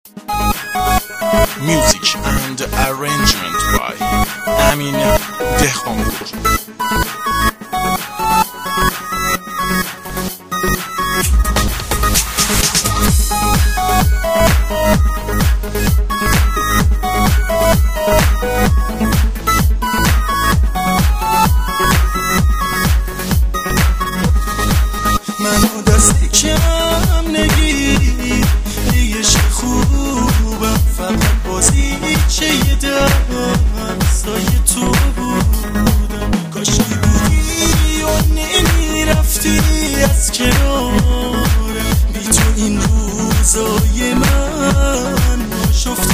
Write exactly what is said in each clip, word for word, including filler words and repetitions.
Music and arrangement by Amin Dehqanpur. منو دست کم نگیر یه خوبم، فقط بازی چه یه دستای تو بودم. کاشکی بودی و نمیرفتی از کنارم، بی تو این روزای من شفته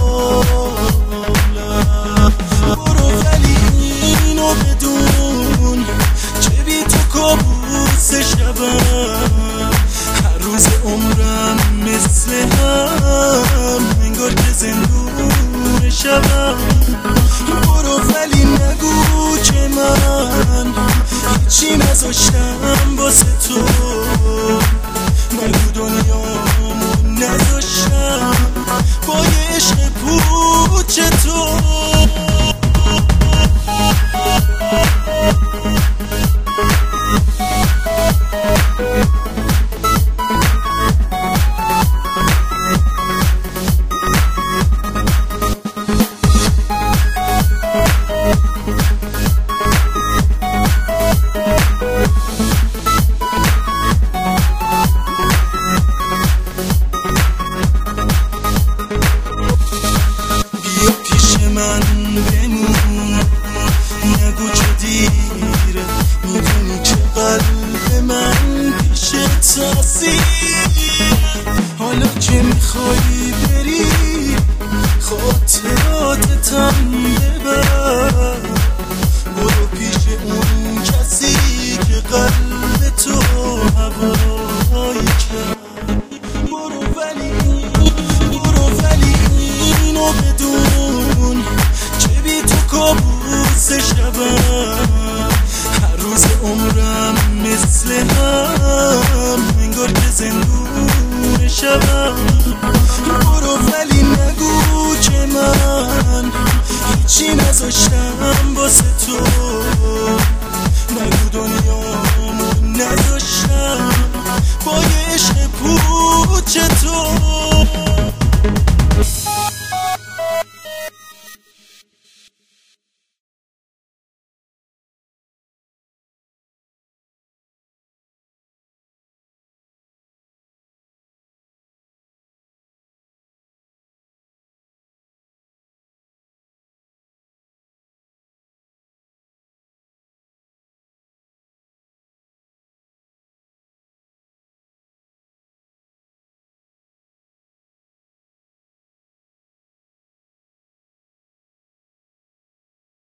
حالم. برو ولی اینو بدون که بی تو کابوس شبم، هر روز عمرم مثل هم انگار که زندون شبم. برو ولی نگو که من هیچی نذاشتم واسه تو، نگو دنیامو نذاشتم با یه عشق پوچ تو. من بمون، نگو که دیره، میدونی که قلب من پیش تاثیر. حالا که میخوایی بری خاطراتتم ببر، برو پیش اون کسی که قلب تو هوایی کرد. برو ولی برو ولی اینو بدون که بی تو کابوس شبم، هر روز عمرم مثل هم انگار که زندون شبم. برو ولی نگو که من هیچی نذاشتم واسه تو،